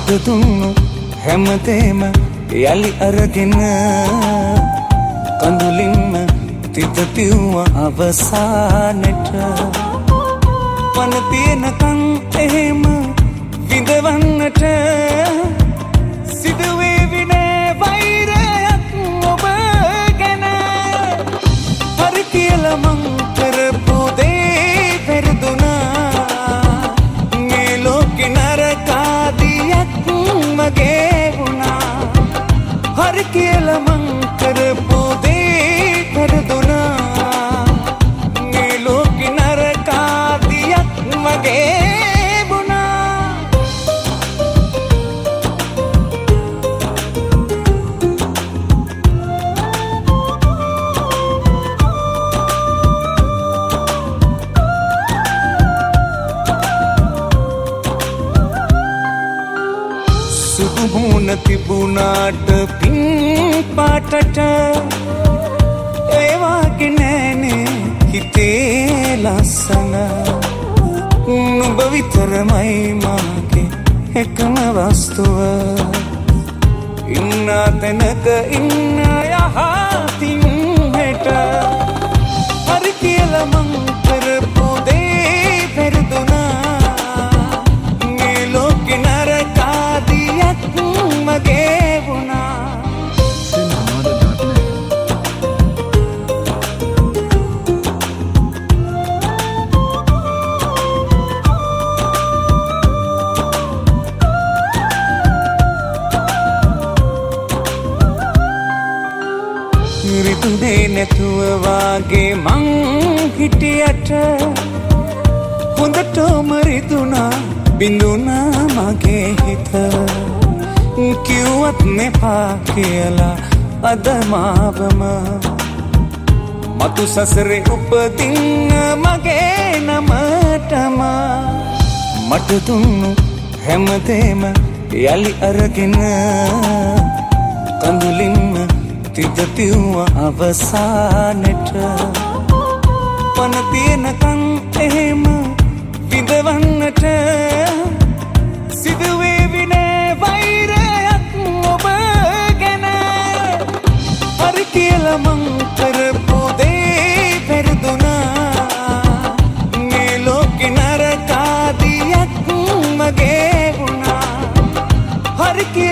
මට දුන්නු හැමතේම යලි අරගෙන කඳුලින්ම තිත පිව්ව අවසානෙට පන තියෙනකන් එහෙම විඳවන්නට සිදුවේවි නෑ වෛරයක් ඔබ ගැන හරි කියලා මං කරපු දේ පෙරදුනා මේ ලෝකෙ නරකාදියක් මගේ වුණා හරි කියලා මං කරපු දේ පෙරදුනා මේ ලෝකෙ නරකාදියක් මගේ සුදුමුණ තිබුණාට පින් පාටට ඒවාගේ නෑනේ හිතේ ලස්සන නුඹ විතරමයි මාගේ එකම වස්තුව ඉන්න තැනක ඉන්න යහතින් හෙට හරි කියලා මං කරපු දේ පෙරදුනා මේ ලෝකෙ නරකාදියක් මගේ වුණා රිතුදේ නැතුව වාගේ මං හිටියට හොඳටම රිතුනා බිඳුනා මගේ හිත කිව්වත් මෙපා කියලා අද මාවම මතු සසරේ උපදින්න මගේ නමටම මට දුන්නු හැමතේම යලි අරගෙන කඳුලින්ම තිත පිව්ව අවසානෙට පන තියෙනකන් එහෙම විඳවන්නට සිදුවේවි නෑ වෛරයක් ඔබ ගැන හරි කියලා මං කරපු දේ පෙරදුනා මේ ලෝකෙ නරකාදියක් මගේ වුණා හරි